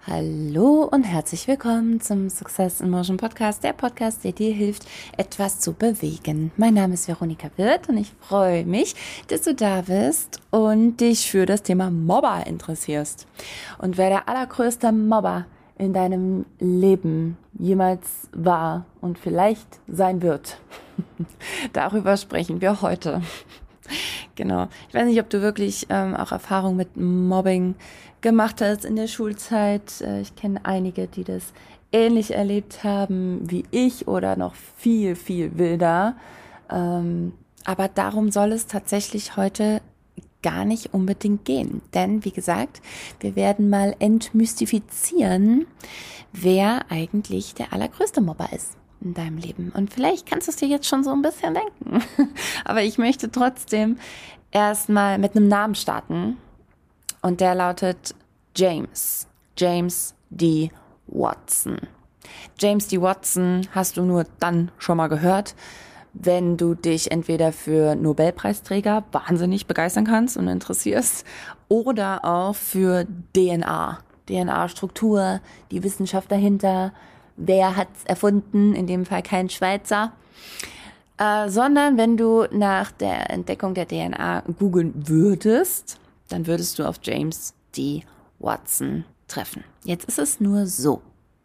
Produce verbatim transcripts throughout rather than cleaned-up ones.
Hallo und herzlich willkommen zum Success in Motion Podcast, der Podcast, der dir hilft, etwas zu bewegen. Mein Name ist Veronika Wirth und ich freue mich, dass du da bist und dich für das Thema Mobber interessierst. Und wer der allergrößte Mobber in deinem Leben jemals war und vielleicht sein wird, darüber sprechen wir heute. Genau. Ich weiß nicht, ob du wirklich ähm, auch Erfahrung mit Mobbing gemacht hast in der Schulzeit. Äh, ich kenne einige, die das ähnlich erlebt haben wie ich oder noch viel, viel wilder. Ähm, aber darum soll es tatsächlich heute gar nicht unbedingt gehen. Denn, wie gesagt, wir werden mal entmystifizieren, wer eigentlich der allergrößte Mobber ist in deinem Leben. Und vielleicht kannst du es dir jetzt schon so ein bisschen denken. Aber ich möchte trotzdem erstmal mit einem Namen starten. Und der lautet James. James D. Watson. James D. Watson hast du nur dann schon mal gehört, wenn du dich entweder für Nobelpreisträger wahnsinnig begeistern kannst und interessierst oder auch für D N A. D N A-Struktur, die Wissenschaft dahinter. Wer hat's erfunden? In dem Fall kein Schweizer. Äh, sondern wenn du nach der Entdeckung der D N A googeln würdest, dann würdest du auf James D. Watson treffen. Jetzt ist es nur so.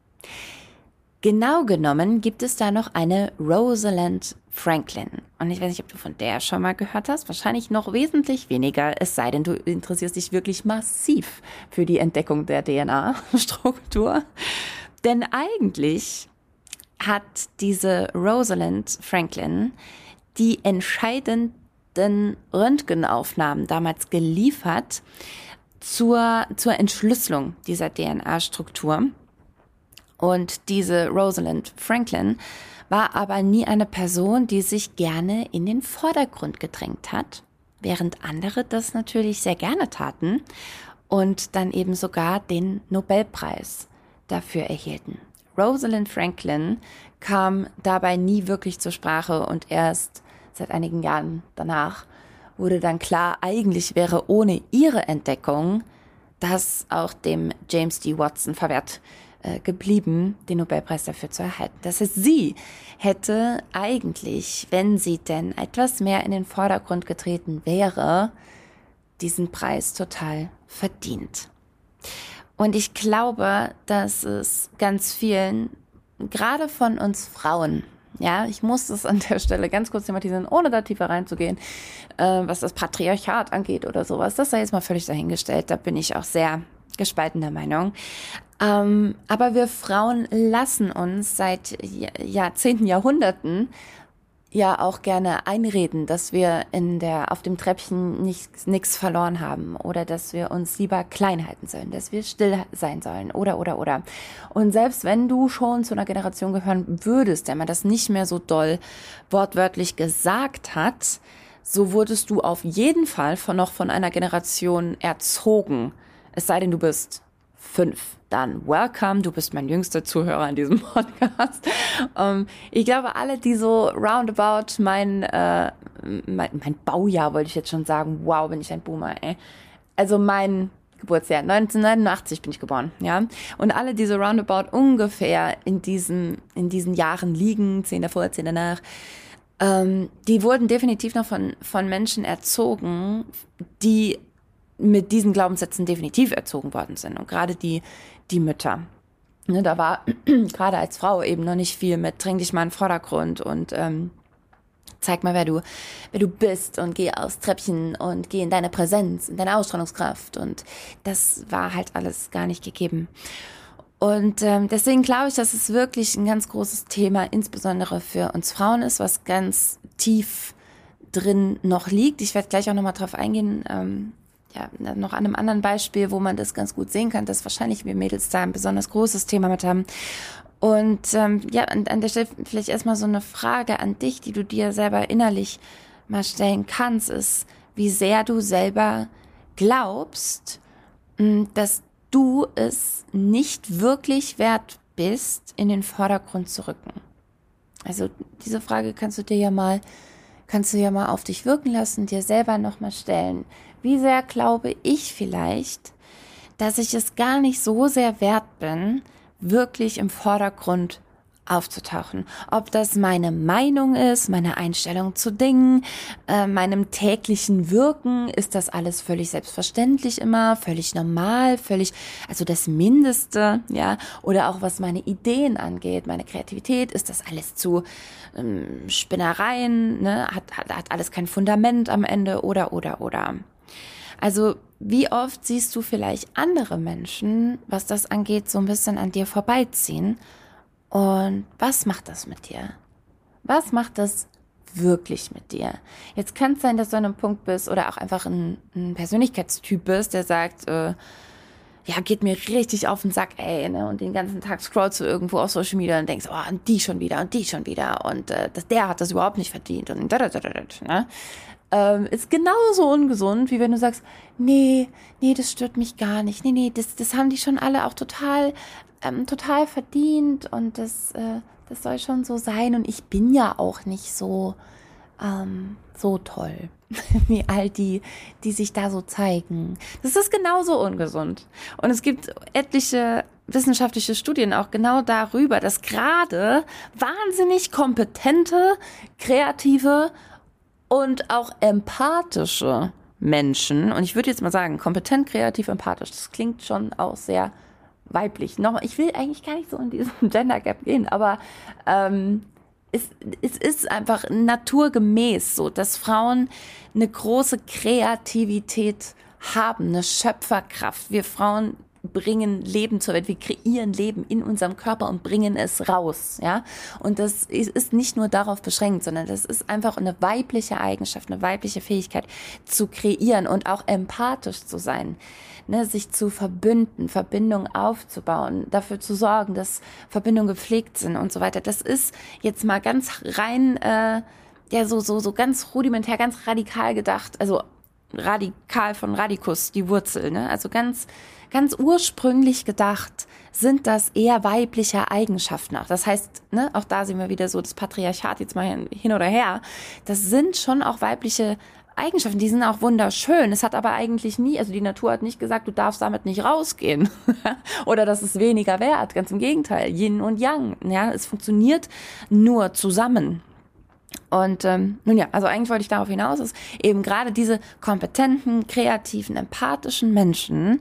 Genau genommen gibt es da noch eine Rosalind Franklin. Und ich weiß nicht, ob du von der schon mal gehört hast. Wahrscheinlich noch wesentlich weniger, es sei denn, du interessierst dich wirklich massiv für die Entdeckung der D N A-Struktur. Denn eigentlich hat diese Rosalind Franklin die entscheidenden Röntgenaufnahmen damals geliefert zur, zur Entschlüsselung dieser D N A-Struktur. Und diese Rosalind Franklin war aber nie eine Person, die sich gerne in den Vordergrund gedrängt hat, während andere das natürlich sehr gerne taten und dann eben sogar den Nobelpreis dafür erhielten. Rosalind Franklin kam dabei nie wirklich zur Sprache und erst seit einigen Jahren danach wurde dann klar, eigentlich wäre ohne ihre Entdeckung das auch dem James D. Watson verwehrt äh, geblieben, den Nobelpreis dafür zu erhalten. Das heißt, sie hätte eigentlich, wenn sie denn etwas mehr in den Vordergrund getreten wäre, diesen Preis total verdient. Und ich glaube, dass es ganz vielen, gerade von uns Frauen, ja, ich muss das an der Stelle ganz kurz thematisieren, ohne da tiefer reinzugehen, äh, was das Patriarchat angeht oder sowas, das sei jetzt mal völlig dahingestellt, da bin ich auch sehr gespaltener Meinung. Ähm, aber wir Frauen lassen uns seit Jahrzehnten, Jahrhunderten ja auch gerne einreden, dass wir in der auf dem Treppchen nichts nichts verloren haben oder dass wir uns lieber klein halten sollen, dass wir still sein sollen oder oder oder. Und selbst wenn du schon zu einer Generation gehören würdest, der man das nicht mehr so doll wortwörtlich gesagt hat, so wurdest du auf jeden Fall von noch von einer Generation erzogen. Es sei denn, du bist fünf. Dann welcome, du bist mein jüngster Zuhörer in diesem Podcast. Um, ich glaube, alle, die so roundabout mein, äh, mein, mein Baujahr, wollte ich jetzt schon sagen, wow, bin ich ein Boomer, ey. Also mein Geburtsjahr, neunzehnhundertneunundachtzig bin ich geboren, ja. Und alle, die so roundabout ungefähr in diesen, in diesen Jahren liegen, zehn davor, zehn danach, ähm, die wurden definitiv noch von, von Menschen erzogen, die mit diesen Glaubenssätzen definitiv erzogen worden sind. Und gerade die, die Mütter. Ne, da war gerade als Frau eben noch nicht viel mit, dräng dich mal in den Vordergrund und ähm, zeig mal, wer du, wer du bist und geh aufs Treppchen und geh in deine Präsenz, in deine Ausstrahlungskraft. Und das war halt alles gar nicht gegeben. Und ähm, deswegen glaube ich, dass es wirklich ein ganz großes Thema, insbesondere für uns Frauen ist, was ganz tief drin noch liegt. Ich werde gleich auch nochmal drauf eingehen, ähm, ja, noch an einem anderen Beispiel, wo man das ganz gut sehen kann, dass wahrscheinlich wir Mädels da ein besonders großes Thema mit haben. Und ähm, ja, an, an der Stelle vielleicht erstmal so eine Frage an dich, die du dir selber innerlich mal stellen kannst, ist, wie sehr du selber glaubst, mh, dass du es nicht wirklich wert bist, in den Vordergrund zu rücken. Also diese Frage kannst du dir ja mal, kannst du ja mal auf dich wirken lassen, dir selber nochmal stellen. Wie sehr glaube ich vielleicht, dass ich es gar nicht so sehr wert bin, wirklich im Vordergrund aufzutauchen. Ob das meine Meinung ist, meine Einstellung zu Dingen, äh, meinem täglichen Wirken, ist das alles völlig selbstverständlich immer, völlig normal, völlig, also das Mindeste, ja, oder auch was meine Ideen angeht, meine Kreativität, ist das alles zu ähm, Spinnereien, ne, hat, hat, hat alles kein Fundament am Ende, oder, oder, oder. Also wie oft siehst du vielleicht andere Menschen, was das angeht, so ein bisschen an dir vorbeiziehen? Und was macht das mit dir? Was macht das wirklich mit dir? Jetzt kann es sein, dass du an einem Punkt bist oder auch einfach ein, ein Persönlichkeitstyp bist, der sagt, äh, ja, geht mir richtig auf den Sack, ey, ne? Und den ganzen Tag scrollst du irgendwo auf Social Media und denkst, oh, und die schon wieder und die schon wieder und äh, das, der hat das überhaupt nicht verdient und da, da, da, da, da, ne? Ähm, ist genauso ungesund, wie wenn du sagst, nee, nee, das stört mich gar nicht, nee, nee, das, das haben die schon alle auch total, ähm, total verdient und das, äh, das soll schon so sein und ich bin ja auch nicht so, ähm, so toll, wie all die, die sich da so zeigen. Das ist genauso ungesund. Und es gibt etliche wissenschaftliche Studien auch genau darüber, dass gerade wahnsinnig kompetente, kreative und auch empathische Menschen, und ich würde jetzt mal sagen, kompetent, kreativ, empathisch, das klingt schon auch sehr weiblich. Noch, ich will eigentlich gar nicht so in diesen Gender Gap gehen, aber ähm, es, es ist einfach naturgemäß so, dass Frauen eine große Kreativität haben, eine Schöpferkraft. Wir Frauen bringen Leben zur Welt, wir kreieren Leben in unserem Körper und bringen es raus, ja. Und das ist nicht nur darauf beschränkt, sondern das ist einfach eine weibliche Eigenschaft, eine weibliche Fähigkeit zu kreieren und auch empathisch zu sein, ne, sich zu verbünden, Verbindungen aufzubauen, dafür zu sorgen, dass Verbindungen gepflegt sind und so weiter. Das ist jetzt mal ganz rein, äh, ja, so, so, so ganz rudimentär, ganz radikal gedacht, also radikal von Radikus, die Wurzel, ne, also ganz Ganz ursprünglich gedacht sind das eher weibliche Eigenschaften auch. Das heißt, ne, auch da sehen wir wieder so das Patriarchat jetzt mal hin oder her. Das sind schon auch weibliche Eigenschaften, die sind auch wunderschön. Es hat aber eigentlich nie, also die Natur hat nicht gesagt, du darfst damit nicht rausgehen oder das ist weniger wert. Ganz im Gegenteil, Yin und Yang. Ja, es funktioniert nur zusammen. Und ähm, nun ja, also eigentlich wollte ich darauf hinaus, dass eben gerade diese kompetenten, kreativen, empathischen Menschen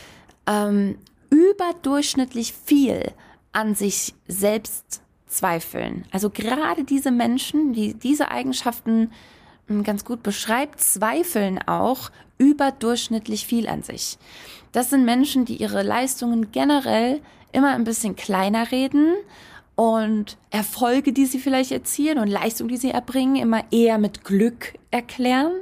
ähm, überdurchschnittlich viel an sich selbst zweifeln. Also gerade diese Menschen, die diese Eigenschaften ähm, ganz gut beschreibt, zweifeln auch überdurchschnittlich viel an sich. Das sind Menschen, die ihre Leistungen generell immer ein bisschen kleiner reden und Erfolge, die sie vielleicht erzielen und Leistungen, die sie erbringen, immer eher mit Glück erklären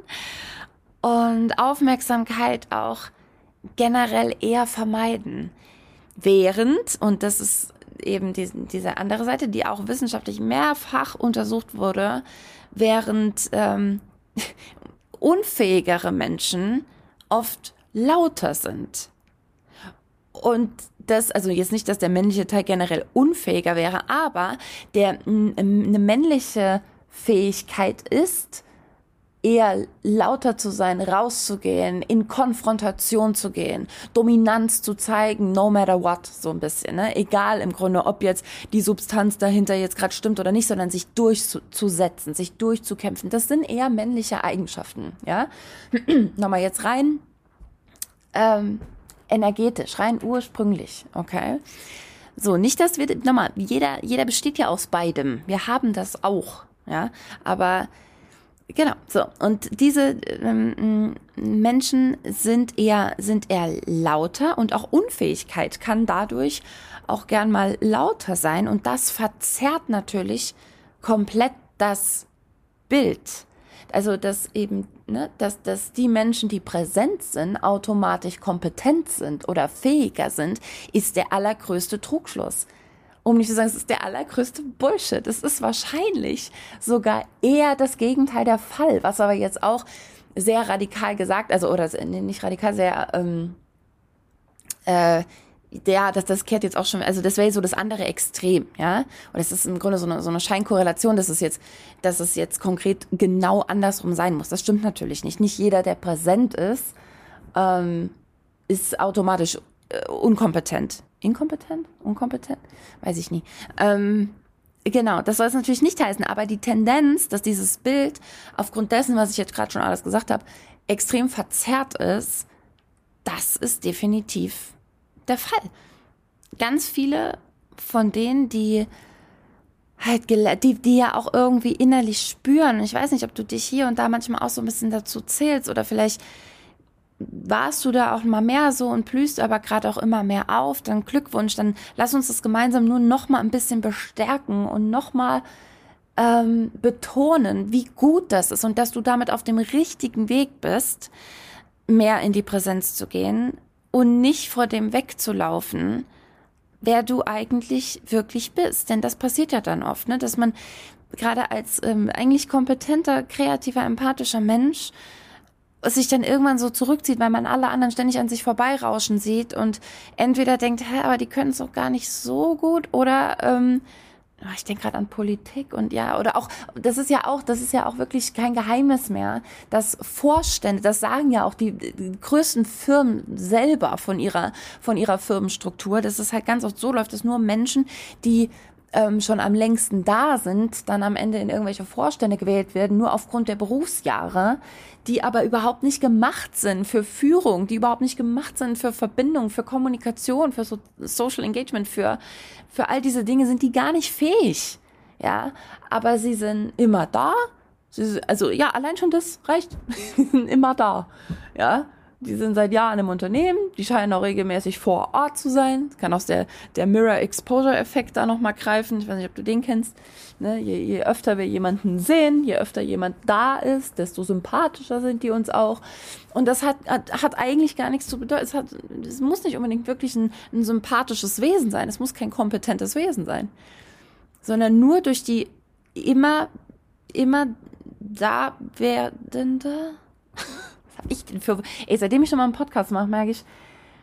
und Aufmerksamkeit auch generell eher vermeiden. Während, und das ist eben die, diese andere Seite, die auch wissenschaftlich mehrfach untersucht wurde, während ähm, unfähigere Menschen oft lauter sind. Und das, also jetzt nicht, dass der männliche Teil generell unfähiger wäre, aber der m, eine männliche Fähigkeit ist, eher lauter zu sein, rauszugehen, in Konfrontation zu gehen, Dominanz zu zeigen, no matter what, so ein bisschen, ne? Egal im Grunde, ob jetzt die Substanz dahinter jetzt gerade stimmt oder nicht, sondern sich durchzusetzen, sich durchzukämpfen. Das sind eher männliche Eigenschaften, ja? Nochmal jetzt rein, ähm, energetisch, rein ursprünglich, okay? So, nicht, dass wir, nochmal, jeder, jeder besteht ja aus beidem. Wir haben das auch, ja? Aber genau, so. Und diese ähm, Menschen sind eher, sind eher lauter und auch Unfähigkeit kann dadurch auch gern mal lauter sein. Und das verzerrt natürlich komplett das Bild. Also, dass eben, ne, dass, dass die Menschen, die präsent sind, automatisch kompetent sind oder fähiger sind, ist der allergrößte Trugschluss. Um nicht zu sagen, es ist der allergrößte Bullshit. Es ist wahrscheinlich sogar eher das Gegenteil der Fall, was aber jetzt auch sehr radikal gesagt, also oder nicht radikal, sehr, ähm, äh, ja, das, das kehrt jetzt auch schon, also das wäre so das andere Extrem, ja. Und es ist im Grunde so eine, so eine Scheinkorrelation, dass es jetzt, dass es jetzt konkret genau andersrum sein muss. Das stimmt natürlich nicht. Nicht jeder, der präsent ist, ähm, ist automatisch äh, unkompetent. Inkompetent? Unkompetent? Weiß ich nie. Ähm, genau, das soll es natürlich nicht heißen, aber die Tendenz, dass dieses Bild aufgrund dessen, was ich jetzt gerade schon alles gesagt habe, extrem verzerrt ist, das ist definitiv der Fall. Ganz viele von denen, die halt, die, die ja auch irgendwie innerlich spüren, ich weiß nicht, ob du dich hier und da manchmal auch so ein bisschen dazu zählst oder vielleicht warst du da auch mal mehr so und blühst aber gerade auch immer mehr auf, dann Glückwunsch, dann lass uns das gemeinsam nur noch mal ein bisschen bestärken und noch mal ähm, betonen, wie gut das ist und dass du damit auf dem richtigen Weg bist, mehr in die Präsenz zu gehen und nicht vor dem wegzulaufen, wer du eigentlich wirklich bist. Denn das passiert ja dann oft, ne? Dass man gerade als ähm, eigentlich kompetenter, kreativer, empathischer Mensch sich dann irgendwann so zurückzieht, weil man alle anderen ständig an sich vorbeirauschen sieht und entweder denkt, hä, aber die können es doch gar nicht so gut oder ähm, ich denke gerade an Politik und ja, oder auch, das ist ja auch, das ist ja auch wirklich kein Geheimnis mehr, dass Vorstände, das sagen ja auch die, die größten Firmen selber von ihrer, von ihrer Firmenstruktur, dass es halt ganz oft so läuft, dass nur Menschen, die ähm, schon am längsten da sind, dann am Ende in irgendwelche Vorstände gewählt werden, nur aufgrund der Berufsjahre, die aber überhaupt nicht gemacht sind für Führung, die überhaupt nicht gemacht sind für Verbindung, für Kommunikation, für so Social Engagement, für, für all diese Dinge sind die gar nicht fähig. Ja, aber sie sind immer da. Sie, also ja, allein schon das reicht. Sie sind immer da. Ja, die sind seit Jahren im Unternehmen, die scheinen auch regelmäßig vor Ort zu sein. Kann auch der, der Mirror-Exposure-Effekt da nochmal greifen. Ich weiß nicht, ob du den kennst. Ne? Je, je öfter wir jemanden sehen, je öfter jemand da ist, desto sympathischer sind die uns auch. Und das hat, hat, hat eigentlich gar nichts zu bedeuten. Es, hat, es muss nicht unbedingt wirklich ein, ein sympathisches Wesen sein. Es muss kein kompetentes Wesen sein. Sondern nur durch die immer, immer da werdende... Was habe ich denn für... Ey, seitdem ich schon mal einen Podcast mache, merke ich,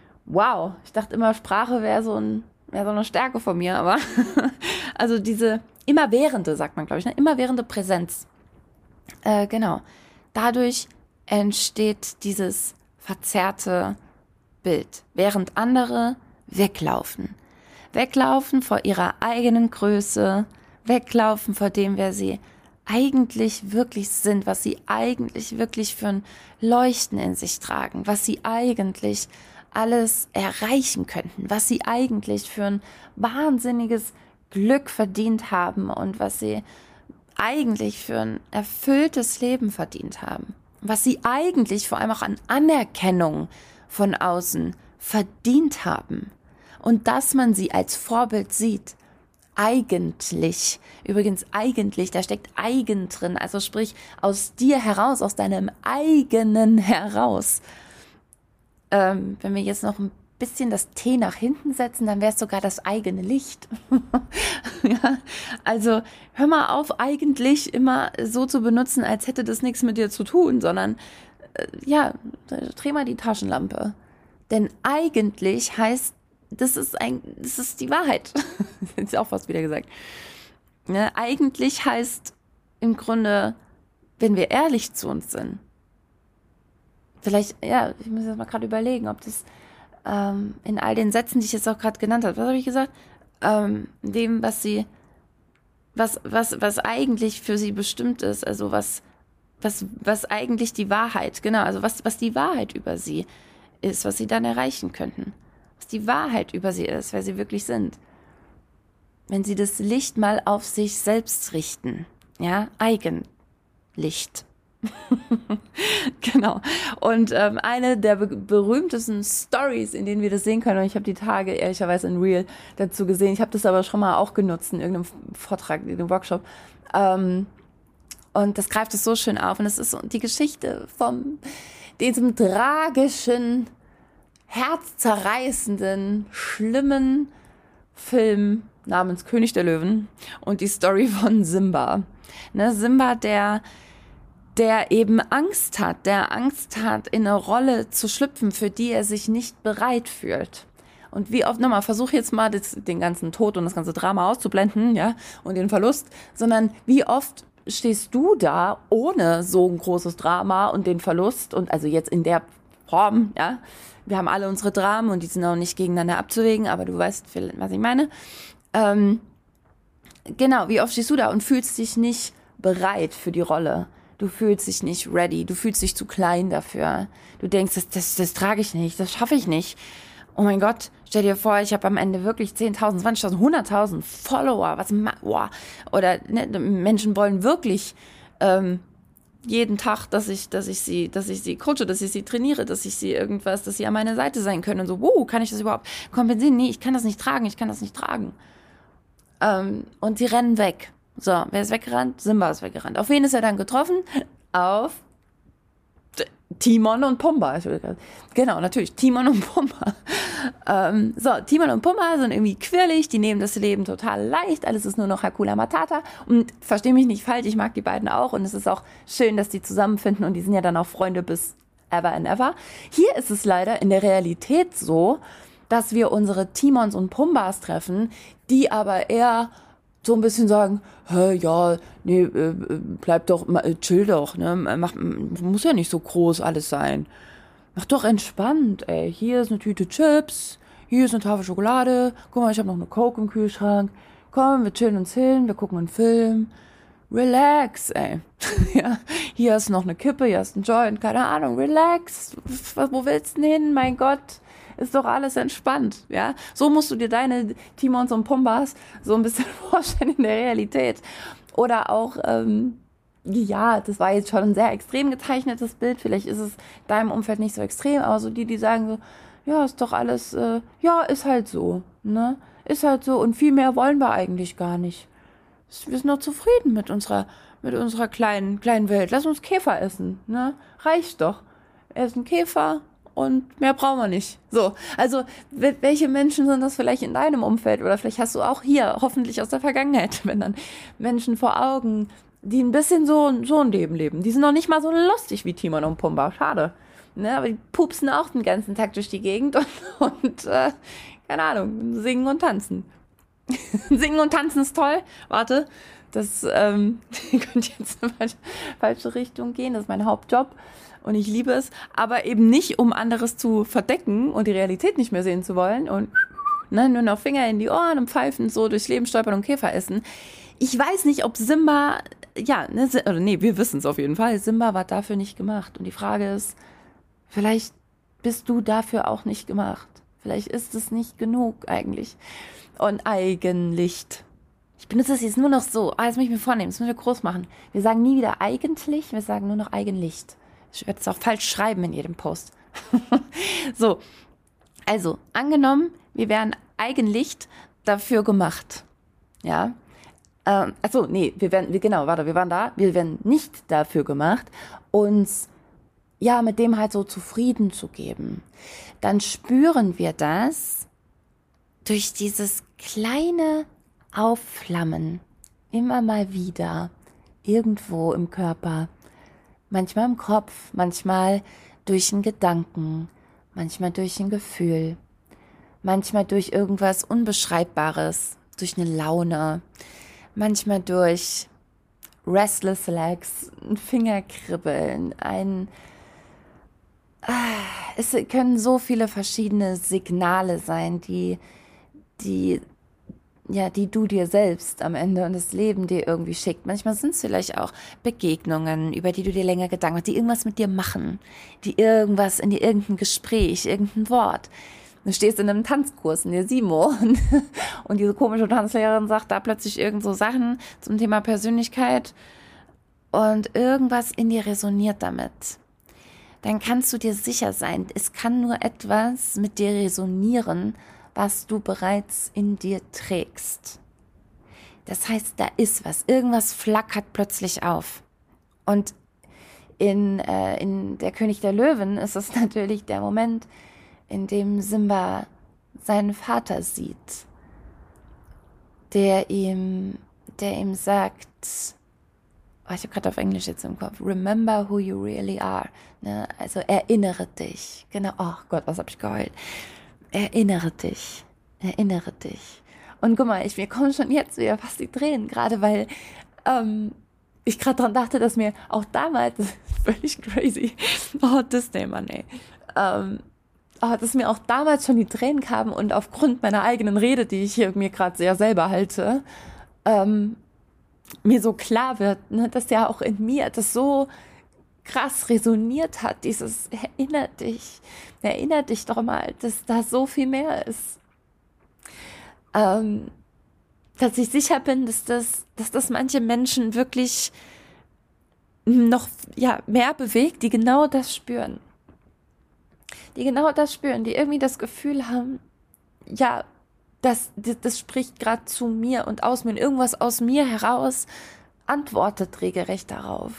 wow, ich dachte immer, Sprache wäre so, ein, wär so eine Stärke von mir, aber also diese immerwährende, sagt man, glaube ich, ne? Immerwährende Präsenz. Äh, genau. Dadurch entsteht dieses verzerrte Bild, während andere weglaufen. Weglaufen vor ihrer eigenen Größe, weglaufen vor dem, wer sie eigentlich wirklich sind, was sie eigentlich wirklich für ein Leuchten in sich tragen, was sie eigentlich alles erreichen könnten, was sie eigentlich für ein wahnsinniges Glück verdient haben und was sie eigentlich für ein erfülltes Leben verdient haben, was sie eigentlich vor allem auch an Anerkennung von außen verdient haben und dass man sie als Vorbild sieht. Eigentlich, übrigens eigentlich, da steckt eigen drin, also sprich aus dir heraus, aus deinem eigenen heraus. Ähm, wenn wir jetzt noch ein bisschen das T nach hinten setzen, dann wäre es sogar das eigene Licht. Ja, also hör mal auf, eigentlich immer so zu benutzen, als hätte das nichts mit dir zu tun, sondern äh, ja, dreh mal die Taschenlampe. Denn eigentlich heißt Das ist ein, das ist die Wahrheit. Das ist auch fast wieder gesagt. Ne? Eigentlich heißt im Grunde, wenn wir ehrlich zu uns sind, vielleicht, ja, ich muss jetzt mal gerade überlegen, ob das ähm, in all den Sätzen, die ich jetzt auch gerade genannt habe, was habe ich gesagt? Ähm, dem, was sie, was, was, was eigentlich für sie bestimmt ist, also was, was, was eigentlich die Wahrheit, genau, also was, was die Wahrheit über sie ist, was sie dann erreichen könnten. Was die Wahrheit über sie ist, wer sie wirklich sind. Wenn sie das Licht mal auf sich selbst richten. Ja, Eigenlicht. Genau. Und ähm, eine der be- berühmtesten Stories, in denen wir das sehen können, und ich habe die Tage ehrlicherweise in Reel dazu gesehen, ich habe das aber schon mal auch genutzt in irgendeinem Vortrag, in einem Workshop. Ähm, und das greift es so schön auf. Und es ist so die Geschichte von diesem tragischen, herzzerreißenden, schlimmen Film namens König der Löwen und die Story von Simba. Ne, Simba, der, der eben Angst hat, der Angst hat, in eine Rolle zu schlüpfen, für die er sich nicht bereit fühlt. Und wie oft, nochmal, versuch jetzt mal das, den ganzen Tod und das ganze Drama auszublenden, ja, und den Verlust, sondern wie oft stehst du da ohne so ein großes Drama und den Verlust und also jetzt in der haben, ja. Wir haben alle unsere Dramen und die sind auch nicht gegeneinander abzuwägen, aber du weißt, was ich meine. Ähm, genau, wie oft stehst du da und fühlst dich nicht bereit für die Rolle? Du fühlst dich nicht ready, du fühlst dich zu klein dafür. Du denkst, das, das, das trage ich nicht, das schaffe ich nicht. Oh mein Gott, stell dir vor, ich habe am Ende wirklich zehntausend, zwanzigtausend, hunderttausend Follower. Was, wow. Oder ne, Menschen wollen wirklich ähm, jeden Tag, dass ich, dass ich sie, dass ich sie coache, dass ich sie trainiere, dass ich sie irgendwas, dass sie an meiner Seite sein können. Und so, wow, kann ich das überhaupt kompensieren? Nee, ich kann das nicht tragen, ich kann das nicht tragen. Ähm, und sie rennen weg. So, wer ist weggerannt? Simba ist weggerannt. Auf wen ist er dann getroffen? Auf Timon und Pumba. Genau, natürlich, Timon und Pumba. Ähm, so, Timon und Pumba sind irgendwie quirlig, die nehmen das Leben total leicht, alles ist nur noch Hakuna Matata. Und versteh mich nicht falsch, ich mag die beiden auch und es ist auch schön, dass die zusammenfinden und die sind ja dann auch Freunde bis ever and ever. Hier ist es leider in der Realität so, dass wir unsere Timons und Pumbas treffen, die aber eher so ein bisschen sagen, hä, ja, nee, äh, bleib doch, chill doch, ne, mach, muss ja nicht so groß alles sein. Mach doch entspannt, ey, hier ist eine Tüte Chips, hier ist eine Tafel Schokolade, guck mal, ich habe noch eine Coke im Kühlschrank, komm, wir chillen uns hin, wir gucken einen Film, relax, ey, ja, hier ist noch eine Kippe, hier ist ein Joint, keine Ahnung, relax, wo willst du denn hin, mein Gott? Ist doch alles entspannt, ja. So musst du dir deine Timons und Pumbas so ein bisschen vorstellen in der Realität. Oder auch, ähm, ja, das war jetzt schon ein sehr extrem gezeichnetes Bild. Vielleicht ist es deinem Umfeld nicht so extrem, aber so die, die sagen so, ja, ist doch alles, äh, ja, ist halt so, ne. Ist halt so und viel mehr wollen wir eigentlich gar nicht. Wir sind doch zufrieden mit unserer, mit unserer kleinen, kleinen Welt. Lass uns Käfer essen, ne. Reicht doch. Essen Käfer. Und mehr brauchen wir nicht. So, also welche Menschen sind das vielleicht in deinem Umfeld? Oder vielleicht hast du auch hier, hoffentlich aus der Vergangenheit, wenn dann Menschen vor Augen, die ein bisschen so, so ein Leben leben. Die sind noch nicht mal so lustig wie Timon und Pumba. Schade. Ne, aber die pupsen auch den ganzen Tag durch die Gegend und, und äh, keine Ahnung, singen und tanzen. Singen und tanzen ist toll. Warte, das ähm, könnte jetzt in eine falsche Richtung gehen. Das ist mein Hauptjob. Und ich liebe es, aber eben nicht, um anderes zu verdecken und die Realität nicht mehr sehen zu wollen und ne, nur noch Finger in die Ohren und pfeifen, so durchs Leben stolpern und Käfer essen. Ich weiß nicht, ob Simba, ja, ne, oder nee, wir wissen es auf jeden Fall, Simba war dafür nicht gemacht. Und die Frage ist, vielleicht bist du dafür auch nicht gemacht. Vielleicht ist es nicht genug eigentlich. Und Eigenlicht. Ich benutze das jetzt nur noch so, ah, jetzt muss ich mir vornehmen, das müssen wir groß machen. Wir sagen nie wieder eigentlich, wir sagen nur noch Eigenlicht. Ich werde es auch falsch schreiben in jedem Post. So, also angenommen, wir wären Eigenlicht dafür gemacht. Ja, ähm, achso, nee, wir wären, wir, genau, warte, wir waren da, wir wären nicht dafür gemacht, uns ja mit dem halt so zufrieden zu geben. Dann spüren wir das durch dieses kleine Aufflammen immer mal wieder irgendwo im Körper. Manchmal im Kopf, manchmal durch einen Gedanken, manchmal durch ein Gefühl, manchmal durch irgendwas Unbeschreibbares, durch eine Laune, manchmal durch Restless Legs, ein Fingerkribbeln, ein... Es können so viele verschiedene Signale sein, die, die ja, die du dir selbst am Ende und das Leben dir irgendwie schickt. Manchmal sind es vielleicht auch Begegnungen, über die du dir länger Gedanken machst, die irgendwas mit dir machen, die irgendwas in dir, irgendein Gespräch, irgendein Wort. Du stehst in einem Tanzkurs in der Simo und, und diese komische Tanzlehrerin sagt da plötzlich irgend so Sachen zum Thema Persönlichkeit und irgendwas in dir resoniert damit. Dann kannst du dir sicher sein, es kann nur etwas mit dir resonieren, was du bereits in dir trägst. Das heißt, da ist was. Irgendwas flackert plötzlich auf. Und in, äh, in Der König der Löwen ist es natürlich der Moment, in dem Simba seinen Vater sieht, der ihm, der ihm sagt, oh, ich habe gerade auf Englisch jetzt im Kopf, remember who you really are. Ne? Also erinnere dich. Genau, oh Gott, was habe ich geheult. Erinnere dich, erinnere dich. Und guck mal, ich, mir kommen schon jetzt wieder fast die Tränen, gerade weil ähm, ich gerade dran dachte, dass mir auch damals, das ist völlig crazy, oh, Disney, Mann, ey, ähm, oh, dass mir auch damals schon die Tränen kamen und aufgrund meiner eigenen Rede, die ich hier mir gerade sehr selber halte, ähm, mir so klar wird, ne, dass ja auch in mir das so krass resoniert hat, dieses erinner dich, erinner dich doch mal, dass da so viel mehr ist. Ähm, dass ich sicher bin, dass das, dass das manche Menschen wirklich noch ja, mehr bewegt, die genau das spüren. Die genau das spüren, die irgendwie das Gefühl haben, ja, das, das, das spricht gerade zu mir und aus mir und irgendwas aus mir heraus antwortet regelrecht darauf.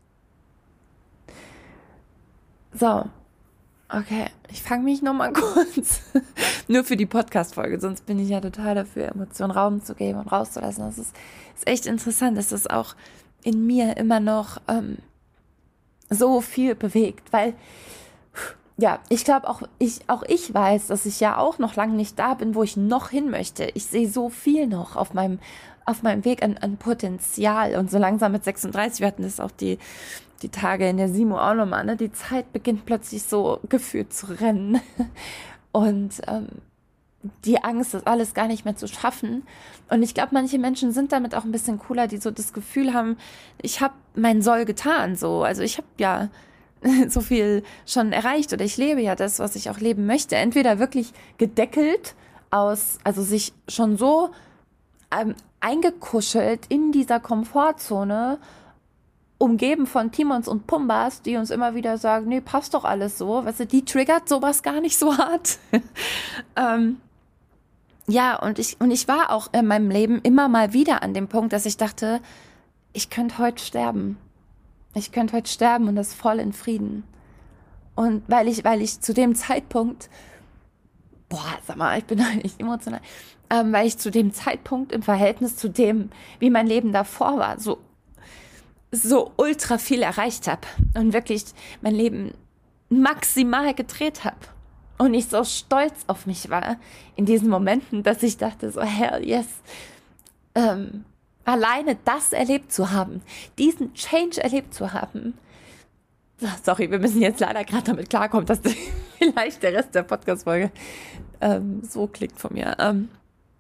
So, okay, ich fange mich nochmal kurz, nur für die Podcast-Folge, sonst bin ich ja total dafür, Emotionen Raum zu geben und rauszulassen. Das ist, ist echt interessant, dass das auch in mir immer noch ähm, so viel bewegt, weil ja, ich glaube auch ich, auch ich weiß, dass ich ja auch noch lange nicht da bin, wo ich noch hin möchte. Ich sehe so viel noch auf meinem, auf meinem Weg an, an Potenzial. Und so langsam mit sechsunddreißig, wir hatten das auch die, die Tage in der Simo auch nochmal, ne? Die Zeit beginnt plötzlich so gefühlt zu rennen. Und ähm, die Angst, das alles gar nicht mehr zu schaffen. Und ich glaube, manche Menschen sind damit auch ein bisschen cooler, die so das Gefühl haben, ich habe mein Soll getan. So, also ich habe ja so viel schon erreicht oder ich lebe ja das, was ich auch leben möchte. Entweder wirklich gedeckelt aus, also sich schon so ähm, eingekuschelt in dieser Komfortzone, umgeben von Timons und Pumbas, die uns immer wieder sagen, nee, passt doch alles so. Weißt du, die triggert sowas gar nicht so hart. ähm, ja, und ich, und ich war auch in meinem Leben immer mal wieder an dem Punkt, dass ich dachte, ich könnte heute sterben. Ich könnte heute sterben und das voll in Frieden. Und weil ich, weil ich zu dem Zeitpunkt, boah, sag mal, ich bin echt emotional, ähm, weil ich zu dem Zeitpunkt im Verhältnis zu dem, wie mein Leben davor war, so, so ultra viel erreicht habe und wirklich mein Leben maximal gedreht habe. Und ich so stolz auf mich war in diesen Momenten, dass ich dachte so, hell yes, ähm, alleine das erlebt zu haben, diesen Change erlebt zu haben. Sorry, wir müssen jetzt leider gerade damit klarkommen, dass vielleicht der Rest der Podcast-Folge ähm, so klingt von mir. Ähm,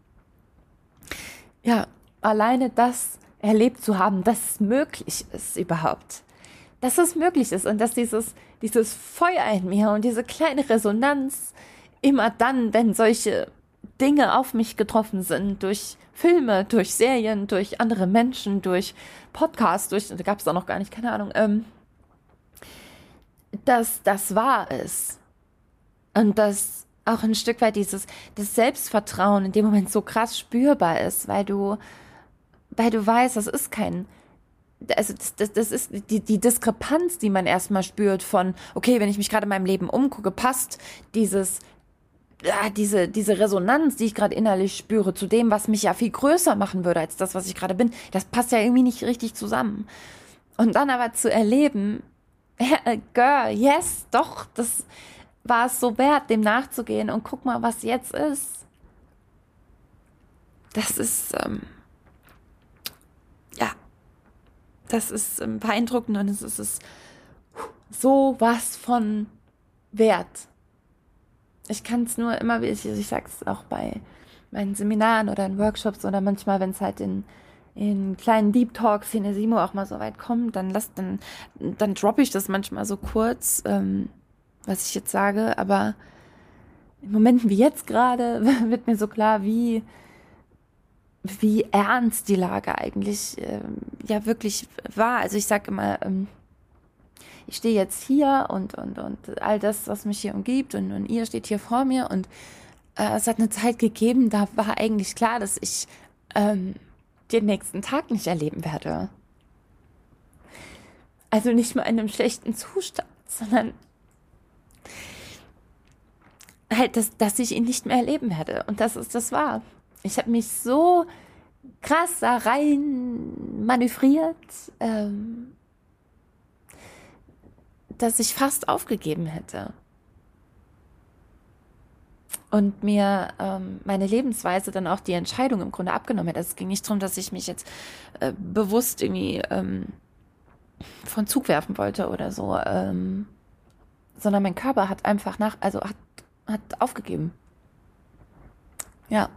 ja, alleine das erlebt zu haben, dass es möglich ist überhaupt. Dass es möglich ist und dass dieses, dieses Feuer in mir und diese kleine Resonanz immer dann, wenn solche Dinge auf mich getroffen sind, durch Filme, durch Serien, durch andere Menschen, durch Podcasts, durch, da gab es da noch gar nicht, keine Ahnung, ähm, dass das wahr ist. Und dass auch ein Stück weit dieses, das Selbstvertrauen in dem Moment so krass spürbar ist, weil du, weil du weißt, das ist kein, also das, das, das ist die, die Diskrepanz, die man erstmal spürt von, okay, wenn ich mich gerade in meinem Leben umgucke, passt dieses, ja, diese, diese Resonanz, die ich gerade innerlich spüre, zu dem, was mich ja viel größer machen würde als das, was ich gerade bin, das passt ja irgendwie nicht richtig zusammen. Und dann aber zu erleben, Girl, yes, doch, das war es so wert, dem nachzugehen und guck mal, was jetzt ist. Das ist, ähm, ja, das ist ähm, beeindruckend und es ist, ist so was von wert. Ich kann es nur immer, ich, ich sag's auch bei meinen Seminaren oder in Workshops oder manchmal, wenn es halt in, in kleinen Deep Talks in der Simo auch mal so weit kommt, dann lass, dann, dann droppe ich das manchmal so kurz, ähm, was ich jetzt sage, aber in Momenten wie jetzt gerade wird mir so klar, wie, wie ernst die Lage eigentlich ähm, ja wirklich war. Also ich sage immer, ähm, ich stehe jetzt hier und, und, und all das, was mich hier umgibt und, und ihr steht hier vor mir und äh, es hat eine Zeit gegeben, da war eigentlich klar, dass ich ähm, den nächsten Tag nicht erleben werde. Also nicht mal in einem schlechten Zustand, sondern halt, dass, dass ich ihn nicht mehr erleben werde. Und das ist das wahr. Ich habe mich so krass da rein manövriert, ähm, dass ich fast aufgegeben hätte. Und mir ähm, meine Lebensweise dann auch die Entscheidung im Grunde abgenommen hätte. Es ging nicht darum, dass ich mich jetzt äh, bewusst irgendwie ähm, von Zug werfen wollte oder so, ähm, sondern mein Körper hat einfach nach, also hat, hat aufgegeben. Ja.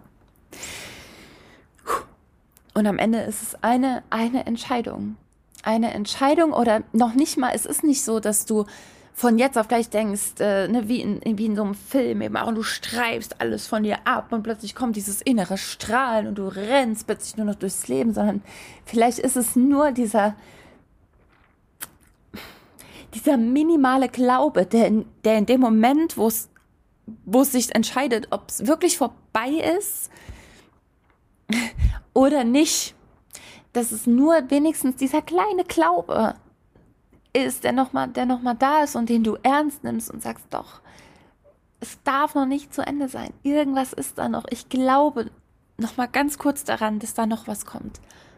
Und am Ende ist es eine, eine Entscheidung. Eine Entscheidung oder noch nicht mal, es ist nicht so, dass du von jetzt auf gleich denkst, äh, ne, wie, in, wie in so einem Film eben auch, und du streifst alles von dir ab und plötzlich kommt dieses innere Strahlen und du rennst plötzlich nur noch durchs Leben, sondern vielleicht ist es nur dieser, dieser minimale Glaube, der in, der in dem Moment, wo es wo es sich entscheidet, ob es wirklich vorbei ist oder nicht, dass es nur wenigstens dieser kleine Glaube ist, der nochmal der noch mal da ist und den du ernst nimmst und sagst, doch, es darf noch nicht zu Ende sein. Irgendwas ist da noch. Ich glaube nochmal ganz kurz daran, dass da noch was kommt.